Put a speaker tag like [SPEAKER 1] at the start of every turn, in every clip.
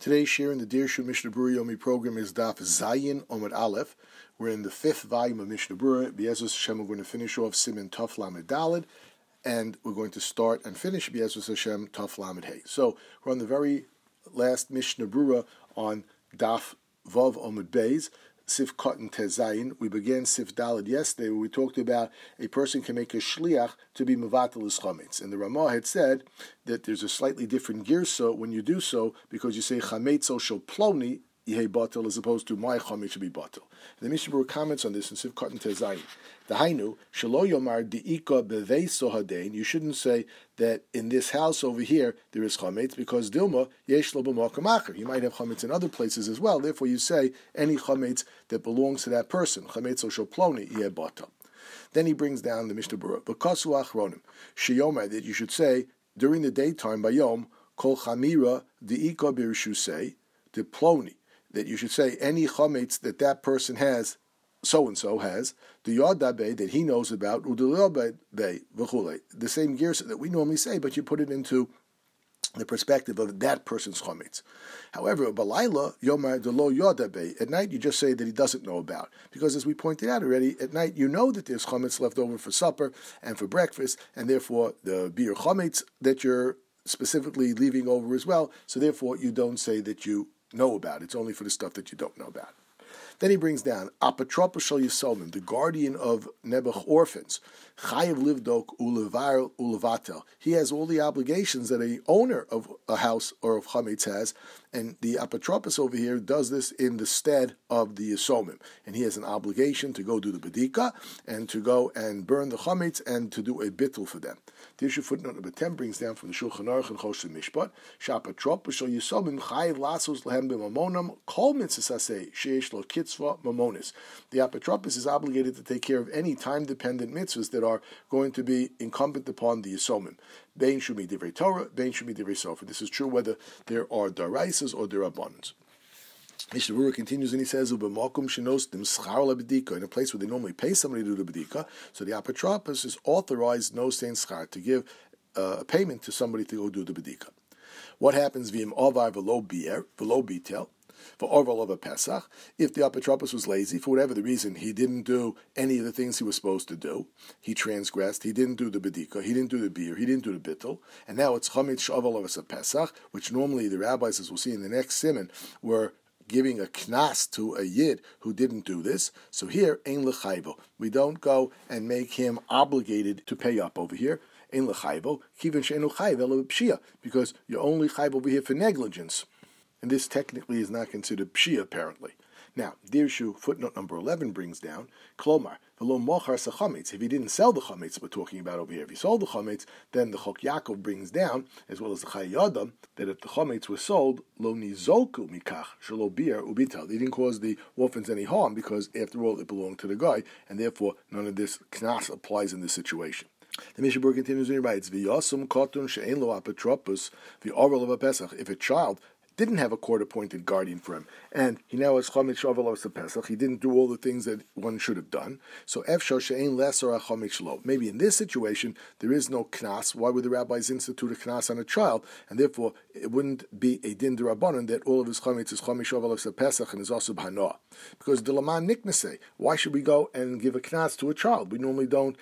[SPEAKER 1] Today's share in the Dirshu Mishnah Berurah Yomi program is Daf Zayin Omid Aleph. We're in the 5th volume of Mishnah Berurah. B'Ezus Hashem, we're going to finish off Siman Taf Lamed Daled, and we're going to start and finish B'Ezus Hashem Taf Lamed Hey. So we're on the very last Mishnah Berurah on Daf Vav Omid Beis, Sif Cotton Tezayin. We began Sif Daled yesterday, where we talked about a person can make a shliach to be mevatel his chametz. And the Ramah had said that there's a slightly different girsa when you do so, because you say chametzo shel ploni yehei batel as opposed to my chametz should be batel. The Mishnah Berurah comments on this in Sif Cotton Tezayin. Dahainu shelo yomar diika beveiso hadein. You shouldn't say that in this house over here there is chametz, because dilma yesh lo b'makom acher. You might have chametz in other places as well. Therefore, you say any chametz that belongs to that person. Chametz shel ploni yeh batel. Then he brings down the Mishnah Berurah. V'kasu achronim sheyomar, that you should say during the daytime by yom kol chamira diika birshusei de ploni, that you should say any chametz that that person has, so-and-so has, the yadabe that he knows about, udilyabe v'chule, the same girsa that we normally say, but you put it into the perspective of that person's chametz. However, balayla yomar delo yadabe, at night you just say that he doesn't know about, because as we pointed out already, at night you know that there's chametz left over for supper and for breakfast, and therefore the beer chametz that you're specifically leaving over as well, so therefore you don't say that you know about. It's only for the stuff that you don't know about. Then he brings down apotropos shel yisomim, the guardian of Nebuch orphans. Chayev livdok ulevar ulevatel. He has all the obligations that a owner of a house or of chametz has, and the apotropos over here does this in the stead of the yisomim, and he has an obligation to go do the bedika and to go and burn the chametz and to do a bittul for them. The issue footnote number 10 brings down from the Shulchan Aruch and Choshen Mishpat, Shapotropos shel yisomim chayev lasos lehem b'mamonam kol mitzvasei sheish lo kitzva mamonis. The apotropos is obligated to take care of any time-dependent mitzvahs that are going to be incumbent upon the yisomim. Bein should be divrei Torah, bein should be divrei sofer. This is true whether there are daraisas or derabbanans. Mishnah Berurah continues and he says, "Ubemakom shenos dim schar lebedika," in a place where they normally pay somebody to do the bedika, so the apotropos is authorized no sein schar to give a payment to somebody to go do the bedika. What happens v'im avar v'lo bier v'lo bitel? For Orval of a Pesach, if the apotropos was lazy, for whatever the reason, he didn't do any of the things he was supposed to do, he transgressed, he didn't do the bedika, he didn't do the beer, he didn't do the bittul, and now it's chametz shaval of a Pesach, which normally the rabbis, as we'll see in the next siman, were giving a knas to a yid who didn't do this. So here, ein l'chayvo. We don't go and make him obligated to pay up over here. Ein l'chayvo, kiven she'enu chayv elo b'shia, because you're only chayv over here for negligence. And this technically is not considered pshia, apparently. Now, Dirshu footnote number 11 brings down, Klomar, v'lo mochar sa chametz. If he didn't sell the chametz we're talking about over here, if he sold the chametz, then the Chok Yaakov brings down, as well as the Chayei Adam, that if the chametz was sold, lo nizolku mikach, shelo bier ubital. They didn't cause the orphans any harm, because after all, it belonged to the guy, and therefore none of this knas applies in this situation. The Mishnah Berurah continues and he writes, V'yasum kotun she'en lo apotropos v'oral of a Pesach. If a child didn't have a court-appointed guardian for him, and he now has chametz shaval of Pesach, he didn't do all the things that one should have done. So efshar she'ein lesser chametz shlo. Maybe in this situation there is no knas. Why would the rabbis institute a knas on a child? And therefore it wouldn't be a din d'rabbanan that all of his chametz is chametz shaval of Pesach and is also b'hanoah. Because the laman niknasei, why should we go and give a knas to a child? We normally don't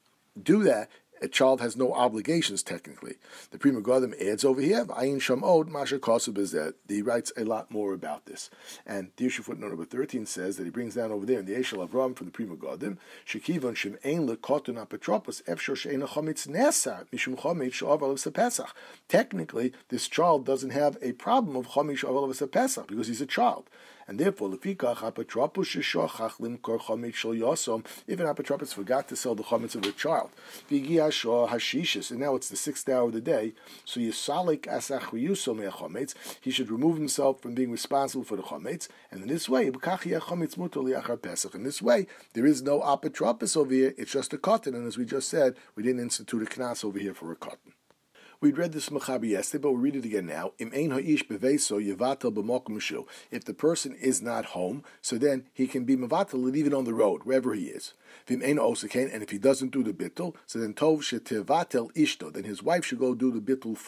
[SPEAKER 1] do that. A child has no obligations technically. The Pri Megadim adds over here, Ayin Shamod Masha Kasu Bezet. He writes a lot more about this. And Dirshu footnote number 13 says that he brings down over there in the Eshel Avram from the Pri Megadim, Shekivon Shem Ein LeKotun Apotropos Efshor She'ein Chametz Nesar Mishum Chametz She'aval of Pesach. Technically, this child doesn't have a problem of Chametz She'aval of Pesach because he's a child. And therefore, lefikach apotropos sheshachach limkor chametz shel yasom. If an apotropos forgot to sell the chametz of a child, v'giya shah hashishis, and now it's the 6th hour of the day, so yisalik asachriyuso me'chametz, he should remove himself from being responsible for the chametz, and in this way, b'kach chametz mutar liachar Pesach. In this way, there is no apotropos over here; it's just a cotton, and as we just said, we didn't institute a knas over here for a cotton. We'd read this Mechaber yesterday, but we'll read it again now. Im ein ha'ish beveiso yevatel b'makom shu. If the person is not home, so then he can be mevatel even on the road, wherever he is. V'im ein osekain, and if he doesn't do the bittul, so then tov shetevatel ishto, then his wife should go do the bittul for him.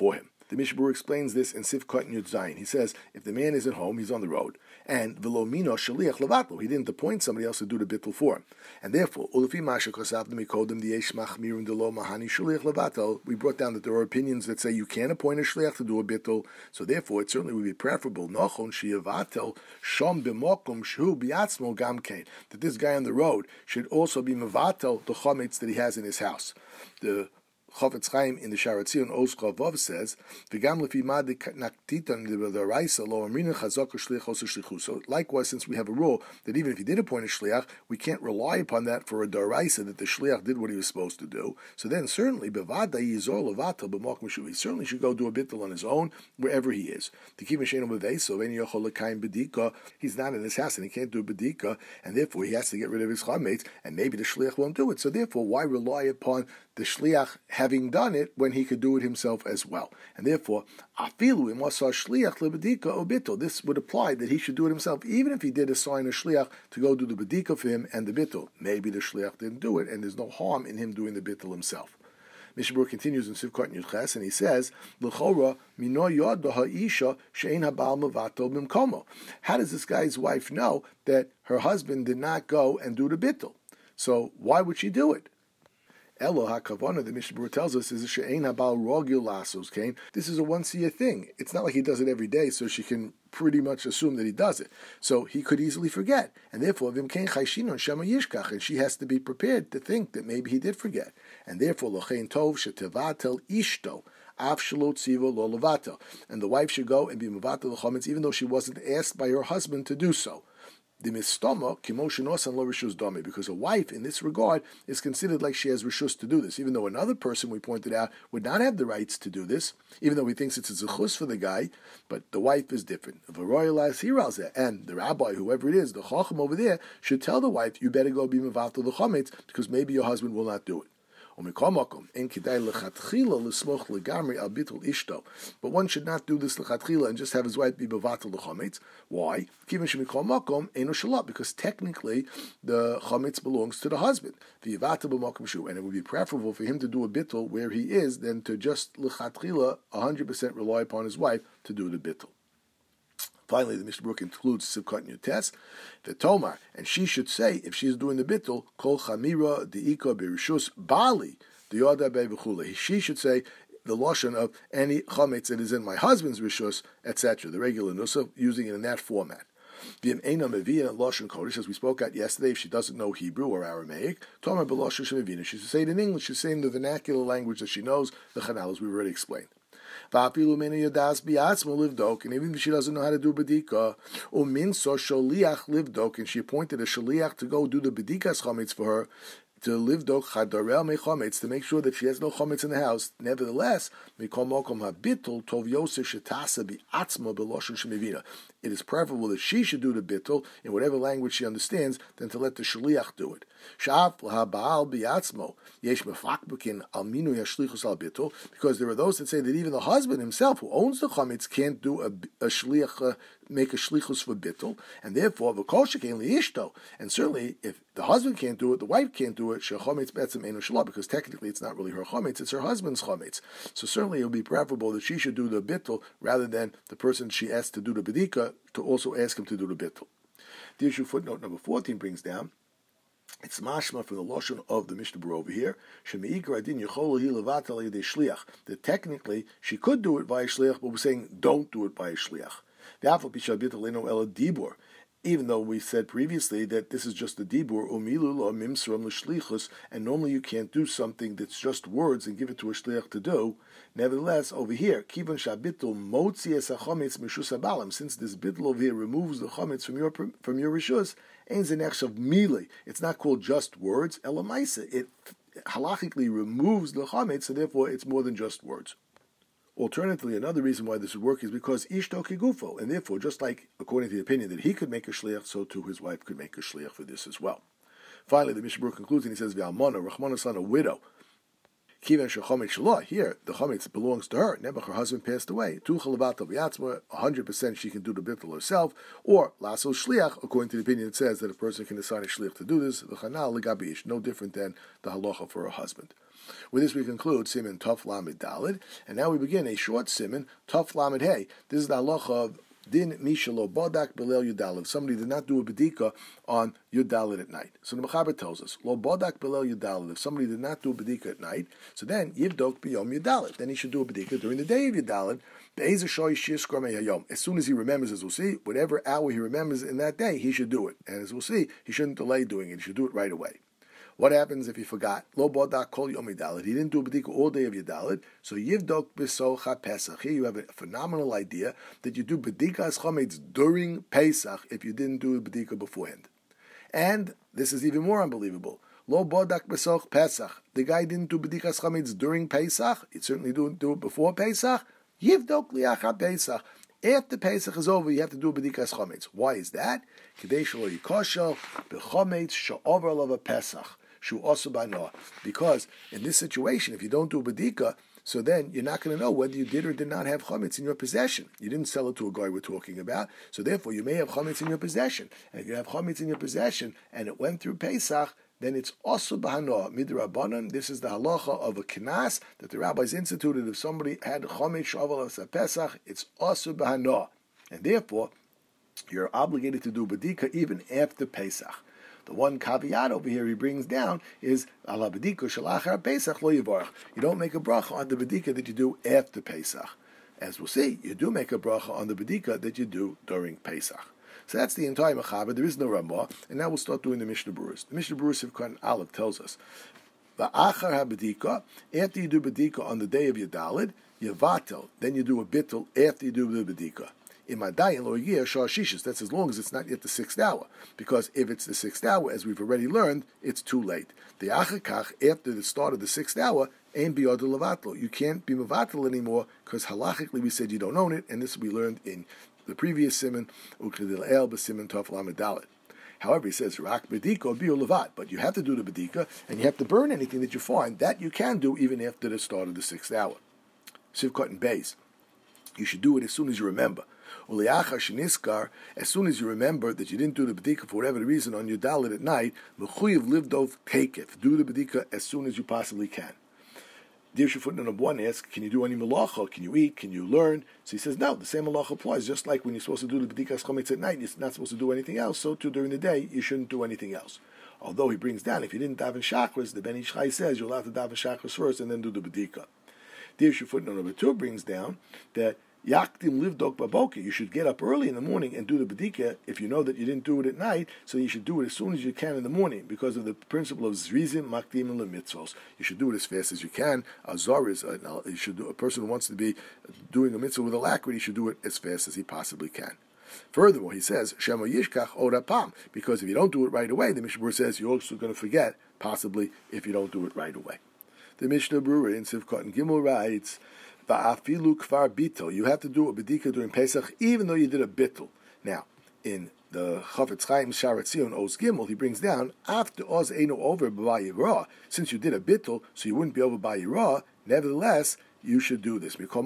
[SPEAKER 1] The Mishnah Berurah explains this in Sif Katan Yud Zayin. He says, if the man is at home, he's on the road, and v'lo mino shaliach levatlo, he didn't appoint somebody else to do the bittul for him, and therefore, ulefi masha kosav demikodem diyesh machmirim delo mahani shaliach levatlo, we brought down that there are opinions that say you can't appoint a shliach to do a bittul, so therefore it certainly would be preferable nochon sheyavatel shom b'mokum shu biatzmo gamkein, that this guy on the road should also be mevatel the chometz that he has in his house. The Chofetz Chaim in the Sharat Zion Oskar Vav says, "V'gam lefi ma naktitan l'daraisa lo amrina chazak shliachos shlichus." So likewise, since we have a rule that even if he did appoint a shliach, we can't rely upon that for a daraisa that the shliach did what he was supposed to do. So then, certainly, bevada yizor levatel b'mokum mishu. He certainly should go do a bittul on his own wherever he is. To keep mishenu b'veiso, v'en yochol lekayim bedika. He's not in his house and he can't do bedika, and therefore he has to get rid of his chametz, and maybe the shliach won't do it. So therefore, why rely upon the shliach having done it when he could do it himself as well? And therefore, afilu imasa shliach lebedika obito. This would apply that he should do it himself, even if he did assign a shliach to go do the bedika for him and the bittul. Maybe the shliach didn't do it, and there's no harm in him doing the bittul himself. Mishnah Berurah continues in Sivkot Yud Ches, and he says, "L'chora mino yod ha'isha she'ein habal mevato b'mkomo." How does this guy's wife know that her husband did not go and do the bittul? So why would she do it? Elo HaKavana, the Mishnah Berurah tells us, is a she'ein habal rogil lasos kain. This is a once-a-year thing. It's not like he does it every day, so she can pretty much assume that he does it. So he could easily forget. And therefore, vim kain chayshinon shema yishkach, and she has to be prepared to think that maybe he did forget. And therefore, lochein tov shetevatel ishto, af shelo tzivo lo levatel. And the wife should go and be mevatel l'chometz, even though she wasn't asked by her husband to do so. The mistoma kimoshinos and lo rishus dami, because a wife in this regard is considered like she has rishus to do this, even though another person, we pointed out, would not have the rights to do this, even though he thinks it's a zechus for the guy, but the wife is different. And the rabbi, whoever it is, the chacham over there, should tell the wife, you better go be mevatel the chometz, because maybe your husband will not do it. But one should not do this lechatchila and just have his wife be bevatel the chometz. Why? Because technically the chometz belongs to the husband. And it would be preferable for him to do a bittul where he is than to just lechatchila 100% rely upon his wife to do the bittul. Finally, the Mishnah Berurah concludes Sivkot Yud Tes, the Tomar, and she should say, if she is doing the bittul, Kol Chamira Deika Berishus Bali Deyoda Bevechule. She should say the lashon of any chametz that is in my husband's rishus, etc. The regular nusach, using it in that format. V'im eina mevia lashon kodesh, as we spoke at yesterday, if she doesn't know Hebrew or Aramaic, Tomar b'lashon shemevina. She should say it in English. She should say in the vernacular language that she knows, the chanal, as we've already explained. And even if she doesn't know how to do bedika, and she appointed a shaliach to go do the bedikas chametz for her, to live dok chadarel me chometz, to make sure that she has no chometz in the house. Nevertheless, it is preferable that she should do the bittul in whatever language she understands than to let the shaliach do it. Because there are those that say that even the husband himself, who owns the chometz, can't do a shliach, make a shlichus for bittul, and therefore v'kol shekein liishto. And certainly, if the husband can't do it, the wife can't do it. Shechometz betzim einu shelo, because technically it's not really her chometz; it's her husband's chometz. So certainly, it would be preferable that she should do the bittul rather than the person she asked to do the bedika to also ask him to do the bittul. The issue footnote number 14 brings down. It's mashma from the lashon of the Mishnah Berurah over here. That technically she could do it by a shliach, but we're saying don't do it by a shliach. Even though we said previously that this is just a dibur, and normally you can't do something that's just words and give it to a shliach to do. Nevertheless, over here, since this bittul over here removes the chometz from your rishus, it's not called just words. It halachically removes the chometz, so therefore it's more than just words. Alternatively, another reason why this would work is because ishto kigufo, and therefore, just like according to the opinion that he could make a shliach, so too his wife could make a shliach for this as well. Finally, the Mishnah Berurah concludes and he says, "V'almana, Rachmana son, a widow. Kivan shechometz shelo. Here, the chometz belongs to her. Nebuch, her husband, passed away. Tuchel levato v'yatzma. 100% she can do the bittul herself. Or laso shliach, according to the opinion, it says that a person can assign a shliach to do this. V'chanal legabish, no different than the halacha for her husband. With this, we conclude Siman Tov Lamed Daled, and now we begin a short Siman Tov Lamed Hey. This is the halacha of Din Mishalo Bodak Belel Yudaled. If somebody did not do a bedika on Yudaled at night. So the Mechaber tells us, Lo Bodak Belel Yudaled. If somebody did not do a bedika at night, so then Yivdok B'Yom Yudaled. Then he should do a bedika during the day of Yudaled. As soon as he remembers, as we'll see, whatever hour he remembers in that day, he should do it. And as we'll see, he shouldn't delay doing it. He should do it right away. What happens if he forgot? Lo bodak kol yom yidaled. He didn't do a bedika all day of yidaled. So yivdok b'socha Pesach. Here you have a phenomenal idea that you do bedikas chometz during Pesach if you didn't do the bedika beforehand. And this is even more unbelievable. Lo bodak b'soch Pesach. The guy didn't do bedikas chometz during Pesach. He certainly didn't do it before Pesach. Yivdok liachar Pesach. After Pesach is over, you have to do bedikas chometz. Why is that? Kedei shelo yikoshel b'chometz she'over lava Pesach. Because in this situation, if you don't do a bedika, so then you're not going to know whether you did or did not have chametz in your possession. You didn't sell it to a guy we're talking about, so therefore you may have chametz in your possession. And if you have chametz in your possession and it went through Pesach, then it's also b'hanoah midrabanan. This is the halacha of a kinas that the rabbis instituted. If somebody had chametz shavel of Pesach, it's also b'hanoah, and therefore you're obligated to do bedika even after Pesach. The one caveat over here he brings down is ala bedika shalachar Pesach lo yivarach. You don't make a bracha on the bedika that you do after Pesach. As we'll see, you do make a bracha on the bedika that you do during Pesach. So that's the entire mechaber. There is no Ramah, and now we'll start doing the Mishnah Berurah. The Mishnah Berurah Sivkot Aleph tells us, va'achar habedika, after you do bedika on the day of Yudaled, yavatel, then you do a bittul after you do the bedika. That's as long as it's not yet the 6th hour. Because if it's the 6th hour, as we've already learned, it's too late. The achakach, after the start of the 6th hour, ain't biyod levatlo. You can't be mevatel anymore, because halachically we said you don't own it, and this we learned in the previous siman, ukredil el b'siman tov lamed daled. However, he says, rak bedika biu levat, but you have to do the bedika, and you have to burn anything that you find. That you can do even after the start of the 6th hour. Sivkot and Beis. You should do it as soon as you remember. As soon as you remember that you didn't do the bedika for whatever the reason on your dalit at night, mechuyev livdov takef. Do the bedika as soon as you possibly can. Dirshu footnote number 1 asks, can you do any malacha? Can you eat? Can you learn? So he says, no, the same malacha applies. Just like when you're supposed to do the bedikas chometz at night, you're not supposed to do anything else. So too during the day, you shouldn't do anything else. Although he brings down, if you didn't daven shachris, the Ben Ish Chai says you're allowed to daven shachris first and then do the bedika. Dirshu footnote number 2 brings down that Yaktim livdok baboka. You should get up early in the morning and do the bedika if you know that you didn't do it at night. So you should do it as soon as you can in the morning because of the principle of zrizim makdim and lemitzvos. You should do it as fast as you can. Azar is you should do, a person who wants to be doing a mitzvah with alacrity should do it as fast as he possibly can. Furthermore, he says shema yishkach orapam, because if you don't do it right away, the Mishnah Berurah says you're also going to forget possibly if you don't do it right away. The Mishnah Berurah in Sivkot and Gimel writes, va'afilu kvar bittul. You have to do a bedika during Pesach, even though you did a bittul. Now, in the Chafetz Chaim Sharat Zion Oz Gimel, he brings down after Oz Eino over b'Yirah. Since you did a bittul, so you wouldn't be over b'Yirah. Nevertheless, you should do this. If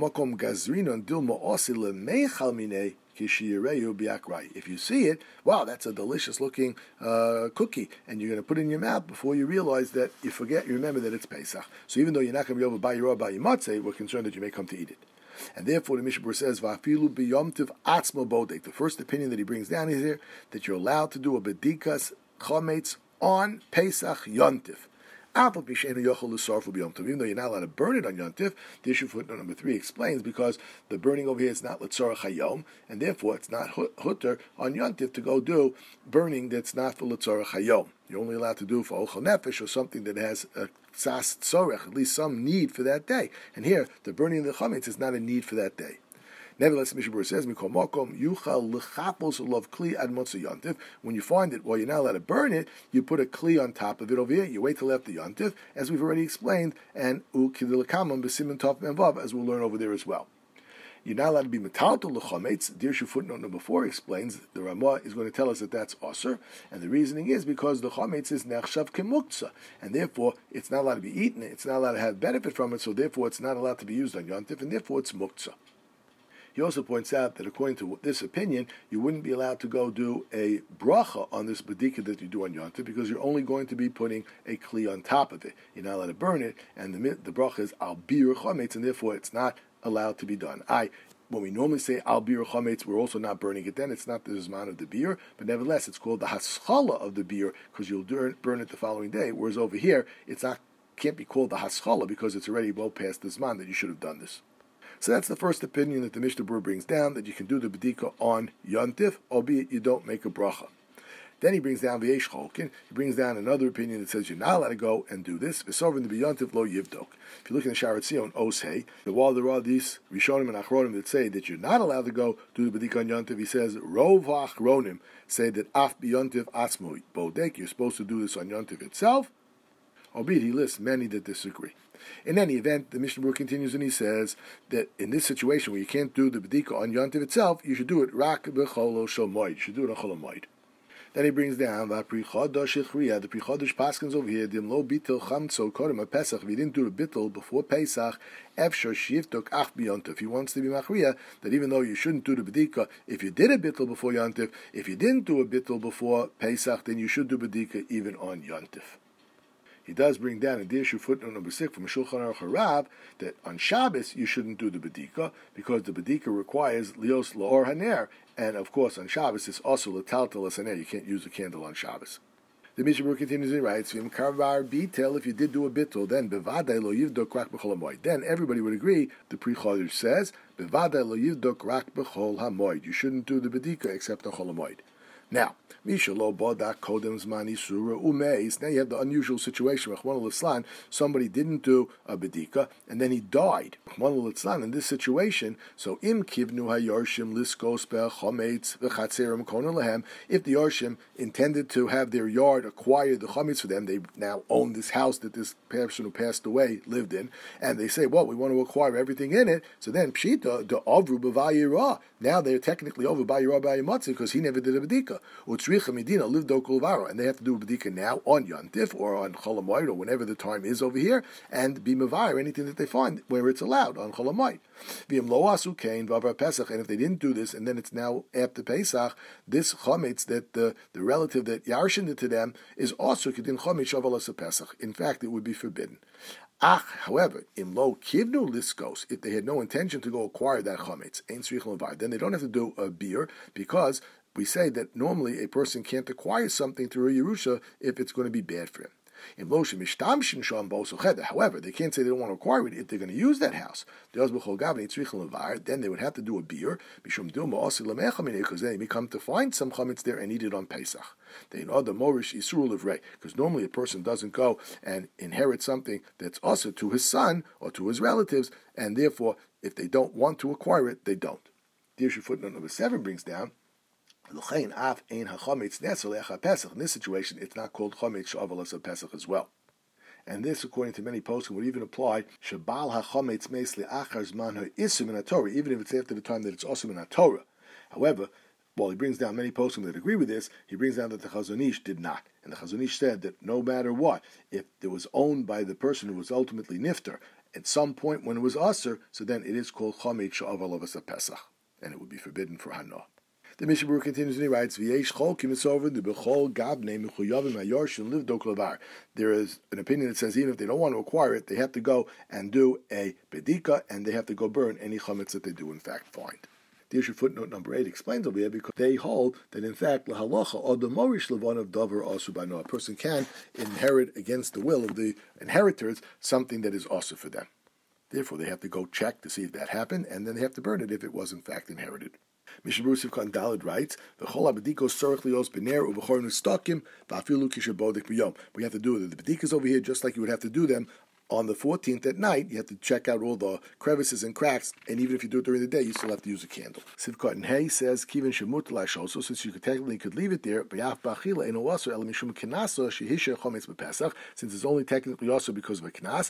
[SPEAKER 1] you see it, wow, that's a delicious looking cookie, and you're going to put it in your mouth before you realize that you remember that it's Pesach. So even though you're not going to be over b'Yirah b'Yimatzeh, we're concerned that you may come to eat it. And therefore the Mishnah Berurah says, Va'afilu b'yom tiv atzmo bodek. The first opinion that he brings down is here, that you're allowed to do a bedikas chometz on Pesach Yontif. Even though you're not allowed to burn it on Yontif, the issue footnote number 3 explains because the burning over here is not L'tzorach Hayom, and therefore it's not hutter on Yontif to go do burning that's not for L'tzorach Hayom. You're only allowed to do for Ochel Nefesh or something that has a Tzas Tzorech, at least some need for that day. And here, the burning of the Chametz is not a need for that day. Nevertheless, Mishnah Berurah says, "Mikol makom yuchal l'chapos olav kli ad motzei yontif." When you find it, while you're not allowed to burn it, you put a kli on top of it over here. You wait till after yontif, as we've already explained, and ukidilkamam b'simin tov menvav, as we'll learn over there as well. You're not allowed to be metaltal l'chametz. Dirshu footnote number 4 explains the Ramah is going to tell us that that's osir, and the reasoning is because the chametz is nechshav kemuktzah, and therefore it's not allowed to be eaten. It's not allowed to have benefit from it, so therefore it's not allowed to be used on yontif, and therefore it's muktzah. He also points out that according to this opinion, you wouldn't be allowed to go do a bracha on this bedika that you do on yontif because you're only going to be putting a kli on top of it. You're not allowed to burn it, and the bracha is al bir chametz, and therefore it's not allowed to be done. When we normally say al bir chametz, we're also not burning it then. It's not the zman of the beer, but nevertheless, it's called the haschala of the beer because you'll burn it the following day. Whereas over here, can't be called the haschala because it's already well past the zman that you should have done this. So that's the first opinion that the Mishnah Berurah brings down, that you can do the bedika on yontif, albeit you don't make a bracha. Then he brings down v'yesh cholkin. He brings down another opinion that says you're not allowed to go and do this. V'sovin the b'yontif lo yivdok. If you look in the Sharat Zion, Osei, while there are these Rishonim and Achronim that say that you're not allowed to go do the bedika on yontif, he says rov ha'achronim say that af b'yontif atzmo bodek. You're supposed to do this on yontif itself. Albeit he lists many that disagree. In any event, the Mishnah Berurah continues and he says that in this situation where you can't do the bedika on yontif itself, you should do it rak b'chol shel moed. You should do it on chol moed. Then he brings down the Pri Chodesh paskins over here. Dim lo bitel chamtzo kodem Pesach. If he didn't do the bitel before Pesach, efshar shivtok ach b'yontif. He wants to be machriya that even though you shouldn't do the bedika, if you did a bitel before yontif, if you didn't do a bitel before Pesach, then you should do bedika even on yontif. He does bring down in Dirshu footnote number 6 from Shulchan Aruch Harav that on Shabbos you shouldn't do the bedika because the bedika requires lios laor haner, and of course on Shabbos it's also letaltal haner. You can't use a candle on Shabbos. The Mishnah Berurah continues and writes, "V'im karvar bitel, if you did do a bittul, then bevadai lo yivdok rak b'chol hamoed." Then everybody would agree. The Pri Chodesh says, "Bevadai lo yivdok rak b'chol hamoed." You shouldn't do the bedika except on chol hamoed. Now, now you have the unusual situation. Somebody didn't do a bedika, and then he died. In this situation, so if the Yarshim intended to have their yard acquire the chametz for them, they now own this house that this person who passed away lived in, and they say, well, we want to acquire everything in it, so then pshita, the avru b'vayirah, now they're technically over b'yirah b'yamatzi because he never did a bedika. Medina lived Okulvaro, and they have to do a bedika now on Yontif or on Chol Hamoed or whenever the time is over here, and be mavir anything that they find where it's allowed on Chol Hamoed. V'im lo asu kein v'avar Pesach, and if they didn't do this, and then it's now after Pesach, this chametz that the relative that Yarshin did to them is also kedin chametz shavalas Pesach. In fact, it would be forbidden. However, in lo kivnu liskos, if they had no intention to go acquire that chametz, ein tzrich levar, then they don't have to do a beer because we say that normally a person can't acquire something through a Yerusha if it's going to be bad for him. However, they can't say they don't want to acquire it if they're going to use that house. Then they would have to do a beer, because then they come to find some chametz there and eat it on Pesach. They know the morish isur livrei, because normally a person doesn't go and inherit something that's also to his son or to his relatives, and therefore, if they don't want to acquire it, they don't. Dirshu footnote number 7 brings down, in this situation, it's not called chametz shavalas of Pesach as well. And this, according to many poskim, would even apply shabal hachametz meisli achar zman ha'isum in Torah, even if it's after the time that it's also in Torah. However, while he brings down many poskim that agree with this, he brings down that the Chazon Ish did not. And the Chazon Ish said that no matter what, if it was owned by the person who was ultimately nifter, at some point when it was aser, so then it is called chametz shavalas of Pesach, and it would be forbidden for Hanoah. The Mishnah Berurah continues and he writes, "V'yesh chol kimitzover the bechol gabnei mechuyavim hayarshin liv doklavar." There is an opinion that says even if they don't want to acquire it, they have to go and do a bedika, and they have to go burn any chametz that they do in fact find. The issue footnote number 8 explains over here because they hold that in fact lahalacha or the morish levon of davar asu b'no, a person can inherit against the will of the inheritors something that is also for them. Therefore, they have to go check to see if that happened, and then they have to burn it if it was in fact inherited. Mishnah Berurah Sivkot Daled writes, "V'chol habedikos tzorich lios b'ner u'v'chor nustakim v'afilu kishabodik b'yom." We have to do the bedikas over here just like you would have to do them On the 14th at night, you have to check out all the crevices and cracks, and even if you do it during the day, you still have to use a candle. Sivkot and Hay says, Kivin Shemut Lashoso, since you technically could leave it there, since it's only technically also because of a knas,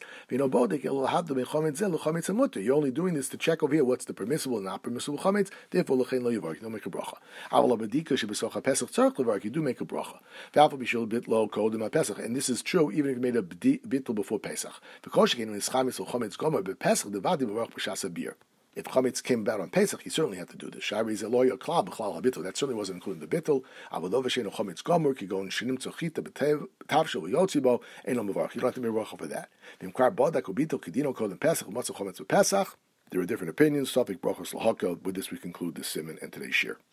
[SPEAKER 1] you're only doing this to check over here what's the permissible and not permissible chametz, therefore you don't make a bracha. You do make a bracha. And this is true even if you made a bittul before Pesach. If chametz came about on Pesach, he certainly had to do this. That certainly wasn't included in the bittul. You don't have to be bracha for that. There are different opinions. With this, we conclude this siman and today's shir.